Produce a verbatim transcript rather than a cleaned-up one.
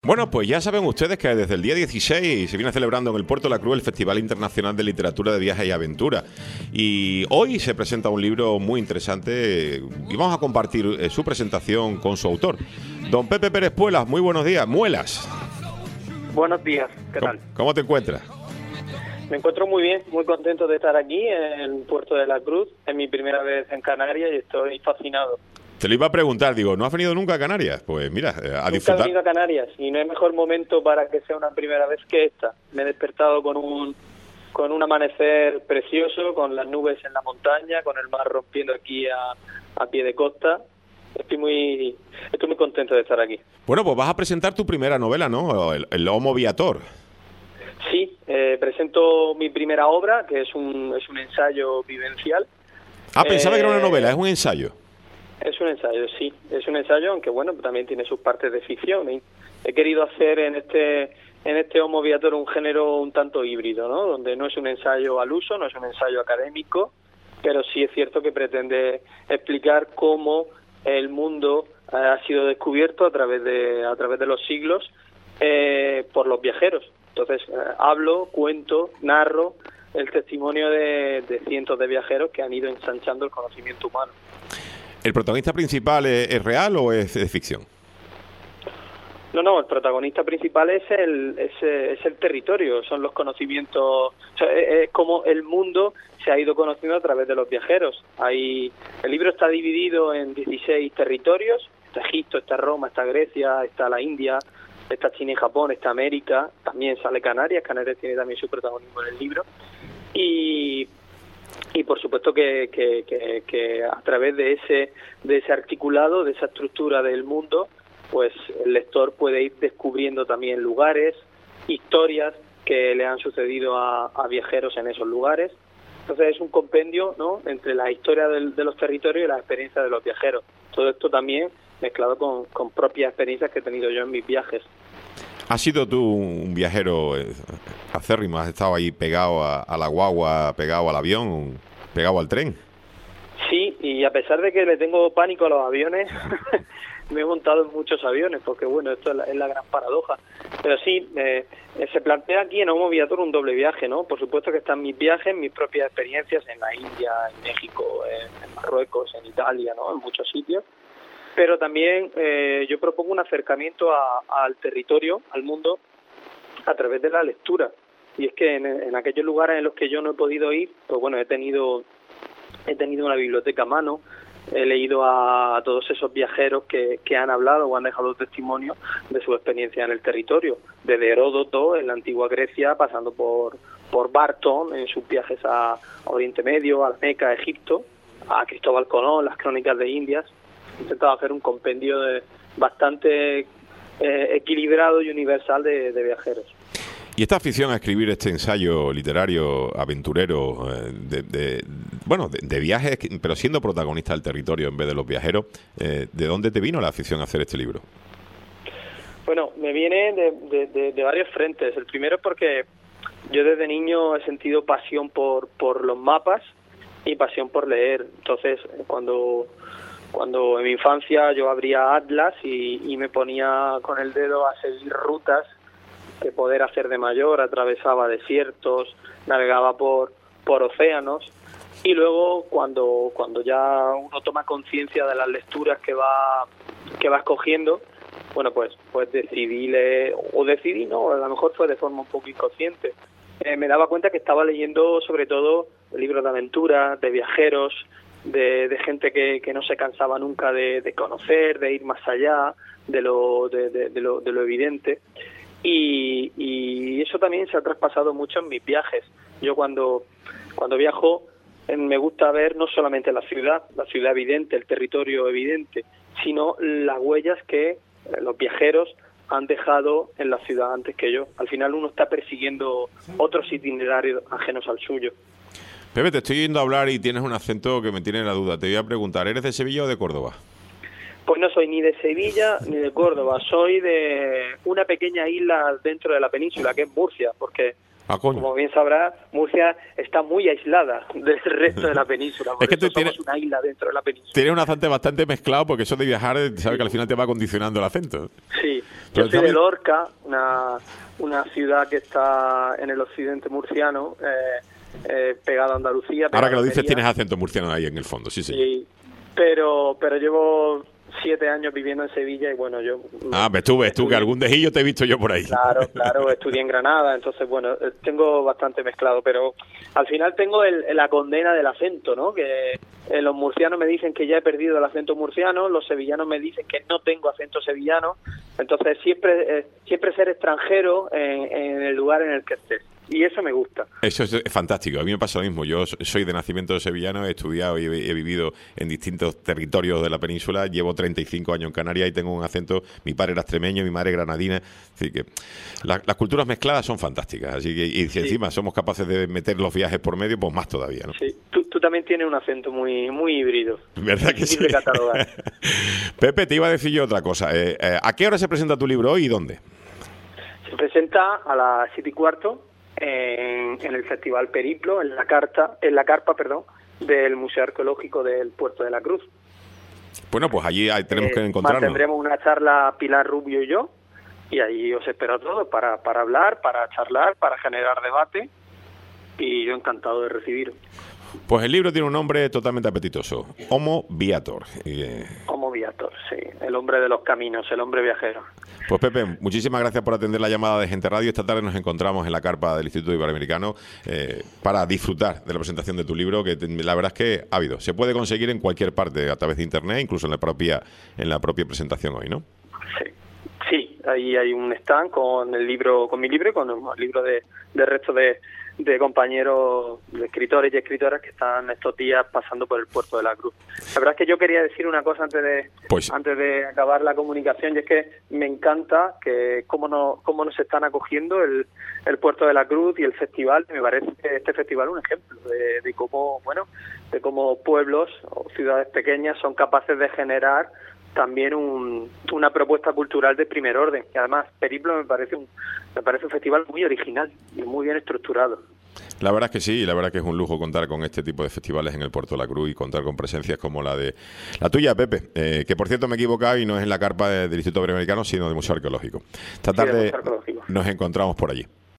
Bueno, pues ya saben ustedes que desde el día dieciséis se viene celebrando en el Puerto de la Cruz el Festival Internacional de Literatura de Viajes y Aventura. Y hoy se presenta un libro muy interesante y vamos a compartir eh, su presentación con su autor. Don Pepe Pérez Puelas, muy buenos días. Muelas. Buenos días, ¿qué ¿Cómo, tal? ¿Cómo te encuentras? Me encuentro muy bien, muy contento de estar aquí en el Puerto de la Cruz. Es mi primera vez en Canarias y estoy fascinado. Te lo iba a preguntar, digo, ¿no has venido nunca a Canarias? Pues mira, a Nunca disfrutar. he venido a Canarias y no hay mejor momento para que sea una primera vez que esta. Me he despertado con un con un amanecer precioso, con las nubes en la montaña, con el mar rompiendo aquí a, a pie de costa. Estoy muy estoy muy contento de estar aquí. Bueno, pues vas a presentar tu primera novela, ¿no? El, el Homo Viator. Sí, eh, presento mi primera obra, que es un es un ensayo vivencial. Ah, pensaba eh, que era una novela, es un ensayo. Es un ensayo, sí, es un ensayo, aunque bueno, también tiene sus partes de ficción. ¿eh? He querido hacer en este en este Homo Viator un género un tanto híbrido, ¿no? Donde no es un ensayo al uso, no es un ensayo académico, pero sí es cierto que pretende explicar cómo el mundo eh, ha sido descubierto a través de a través de los siglos eh, por los viajeros. Entonces eh, hablo, cuento, narro el testimonio de, de cientos de viajeros que han ido ensanchando el conocimiento humano. ¿El protagonista principal es, es real o es de ficción? No, no, el protagonista principal es el es, es el territorio, son los conocimientos, o sea, es como el mundo se ha ido conociendo a través de los viajeros. Hay, el libro está dividido en dieciséis territorios, está Egipto, está Roma, está Grecia, está la India, está China y Japón, está América, también sale Canarias, Canarias tiene también su protagonismo en el libro, y y por supuesto que, que, que, que a través de ese de ese articulado, de esa estructura del mundo, pues el lector puede ir descubriendo también lugares, historias que le han sucedido a, a viajeros en esos lugares. Entonces es un compendio, ¿no?, entre la historia del, de los territorios y la experiencia de los viajeros. Todo esto también mezclado con, con propias experiencias que he tenido yo en mis viajes. ¿Has sido tú un viajero acérrimo? ¿Has estado ahí pegado a, a la guagua, pegado al avión, pegado al tren? Sí, y a pesar de que le tengo pánico a los aviones, me he montado en muchos aviones, porque bueno, esto es la, es la gran paradoja. Pero sí, eh, se plantea aquí en Homo Viator un doble viaje, ¿no? Por supuesto que están mis viajes, mis propias experiencias en la India, en México, en, en Marruecos, en Italia, ¿no?, en muchos sitios. Pero también eh, yo propongo un acercamiento a, al territorio, al mundo, a través de la lectura. Y es que en, en aquellos lugares en los que yo no he podido ir, pues bueno, he tenido he tenido una biblioteca a mano, he leído a, a todos esos viajeros que, que han hablado o han dejado testimonio de su experiencia en el territorio, desde Heródoto en la antigua Grecia, pasando por, por Barton en sus viajes a, a Oriente Medio, a la Meca, a Egipto, a Cristóbal Colón, las crónicas de Indias. He intentado hacer un compendio de bastante eh, equilibrado y universal de, de viajeros. ¿Y esta afición a escribir este ensayo literario aventurero, eh, de, de, bueno, de, de viajes, pero siendo protagonista del territorio en vez de los viajeros, eh, ¿de dónde te vino la afición a hacer este libro? Bueno, me viene de, de, de, de varios frentes. El primero es porque yo desde niño he sentido pasión por, por los mapas y pasión por leer. Entonces, cuando... Cuando en mi infancia yo abría Atlas y, y me ponía con el dedo a seguir rutas que poder hacer de mayor, atravesaba desiertos, navegaba por por océanos, y luego cuando cuando ya uno toma conciencia de las lecturas que va que va escogiendo, bueno, pues pues decidí leer, o decidí no, a lo mejor fue de forma un poco inconsciente. Eh, me daba cuenta que estaba leyendo sobre todo libros de aventuras, de viajeros, De, de gente que, que no se cansaba nunca de, de conocer, de ir más allá de lo, de, de, de lo, de lo evidente, y, y eso también se ha traspasado mucho en mis viajes. Yo cuando, cuando viajo eh, me gusta ver no solamente la ciudad, la ciudad evidente, el territorio evidente, sino las huellas que eh, los viajeros han dejado en la ciudad antes que yo. Al final uno está persiguiendo otros itinerarios ajenos al suyo. Pepe, te estoy yendo a hablar y tienes un acento que me tiene la duda. Te voy a preguntar, ¿eres de Sevilla o de Córdoba? Pues no soy ni de Sevilla ni de Córdoba, soy de una pequeña isla dentro de la península, que es Murcia, porque Ah, coño. Como bien sabrás, Murcia está muy aislada del resto de la península. Por es que eso tú tienes, somos una isla dentro de la península. Tienes un acento bastante mezclado, porque eso de viajar, sabes que al final te va condicionando el acento. Sí, Pero yo soy de muy... Lorca, una, una ciudad que está en el occidente murciano, eh, eh, pegada a Andalucía. Ahora que lo dices, Almería. tienes acento murciano ahí en el fondo, sí, sí. Sí, pero, pero llevo siete años viviendo en Sevilla y bueno, yo... Ah, ves tú, ves tú, que algún dejillo te he visto yo por ahí. Claro, claro, estudié en Granada, entonces bueno, tengo bastante mezclado, pero al final tengo el, la condena del acento, ¿no? Que eh, los murcianos me dicen que ya he perdido el acento murciano, los sevillanos me dicen que no tengo acento sevillano, entonces siempre, eh, siempre ser extranjero en, en el lugar en el que estés. Y eso me gusta. Eso es fantástico. A mí me pasa lo mismo. Yo soy de nacimiento sevillano, he estudiado y he vivido en distintos territorios de la península. Llevo treinta y cinco años en Canarias y tengo un acento. Mi padre era extremeño, mi madre granadina. Así que la, las culturas mezcladas son fantásticas. Así que, y si sí. encima somos capaces de meter los viajes por medio, pues más todavía, ¿no? Sí. Tú, tú también tienes un acento muy, muy híbrido. ¿Verdad que sí? Pepe, te iba a decir yo otra cosa. Eh, eh, ¿A qué hora se presenta tu libro hoy y dónde? Se presenta a las siete y cuarto. En, en el Festival Periplo, en la carta, en la carpa, perdón, del Museo Arqueológico del Puerto de la Cruz. Bueno, pues allí tenemos eh, que encontrarnos. Mantendremos una charla Pilar Rubio y yo, y ahí os espero a todos para, para hablar, para charlar, para generar debate, y yo encantado de recibiros. Pues el libro tiene un nombre totalmente apetitoso, Homo Viator. Eh... Homo Viator, sí, el hombre de los caminos, el hombre viajero. Pues Pepe, muchísimas gracias por atender la llamada de Gente Radio. Esta tarde nos encontramos en la carpa del Instituto Iberoamericano eh, para disfrutar de la presentación de tu libro, que la verdad es que ha habido. Se puede conseguir en cualquier parte a través de internet, incluso en la propia en la propia presentación hoy, ¿no? Sí, sí, ahí hay un stand con el libro, con mi libro y con el libro de, de resto de de compañeros, de escritores y escritoras que están estos días pasando por el Puerto de la Cruz. La verdad es que yo quería decir una cosa antes de pues. antes de acabar la comunicación, y es que me encanta que cómo nos, cómo nos están acogiendo el, el Puerto de la Cruz y el festival. Me parece este festival un ejemplo de, de cómo, bueno, de cómo pueblos o ciudades pequeñas son capaces de generar también un, una propuesta cultural de primer orden. Y además, Periplo me parece un me parece un festival muy original y muy bien estructurado. La verdad es que sí, y la verdad es que es un lujo contar con este tipo de festivales en el Puerto de la Cruz y contar con presencias como la de la tuya, Pepe, eh, que por cierto me he equivocado y no es en la carpa del Instituto Iberoamericano, sino del Museo Arqueológico. Esta tarde sí, Arqueológico. Nos encontramos por allí.